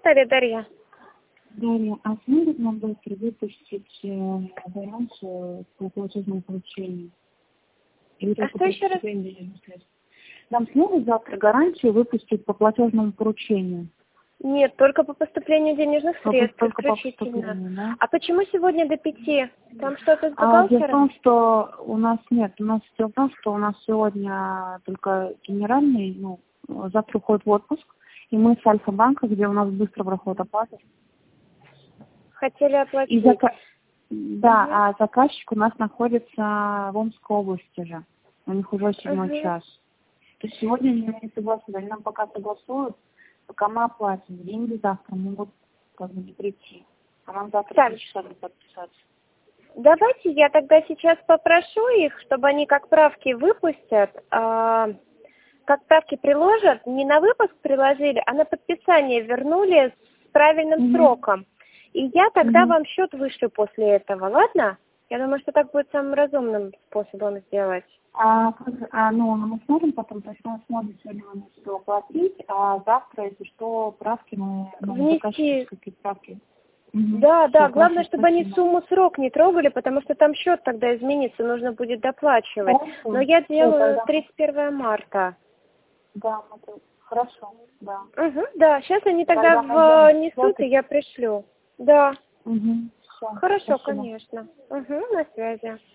Наталья, Дарья. Дарья, а сможет нам завтра выпустить вариант по платежному поручению? А что еще раз? Нам смогут завтра гарантию выпустить по платежному поручению? Нет, только по поступлению денежных средств Только по исключительно. поступлению, да? А почему сегодня до 5? Там что-то с Дело в бухгалтером? том, что у нас нет. Дело в том, что у нас сегодня только генеральный, завтра уходит в отпуск, и мы с Альфа-банка, где у нас быстро проходит оплата. Хотели оплатить. Да, а заказчик у нас находится в Омской области же. У них уже 7 час. То есть сегодня они не согласны. Они нам пока согласуют, пока мы оплатим. Деньги завтра могут не прийти. А нам завтра 3 часа не подписаться. Давайте я тогда сейчас попрошу их, чтобы они как правки выпустят, как правки приложат, не на выпуск приложили, а на подписание вернули с правильным сроком. И я тогда вам счет вышлю после этого, ладно? Я думаю, что так будет самым разумным способом сделать. Мы сможем потом, то есть мы сможем сегодня все оплатить, а завтра, если что, правки мы внести какие-то правки. Да, главное, чтобы они сумму срок не трогали, потому что там счет тогда изменится, нужно будет доплачивать. Но я делаю 31 марта. Да, хорошо, да. Да, сейчас они тогда внесут, и я пришлю. Да. Все, Хорошо, спасибо. конечно. На связи.